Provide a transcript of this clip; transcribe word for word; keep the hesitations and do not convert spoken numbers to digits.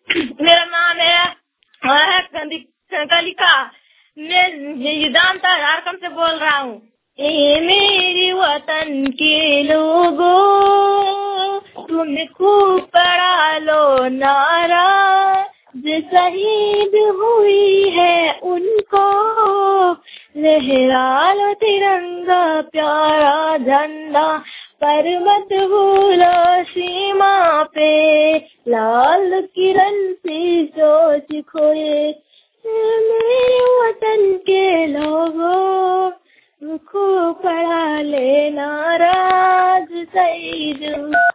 मेरा नाम है है कलिका कलिका। मैं युदांता झारखंड से बोल रहा हूँ। ए मेरे वतन के लोगों, तुम खूब पढ़ा लो नारा, जो शहीद हुई है उनको लहरा लो तिरंगा प्यारा झंडा, पर मत भूलो सीमा पे लाल किरण सी सोच खोए। मेरे वतन के लोगों, खूब पढ़ा लेना राज शहीद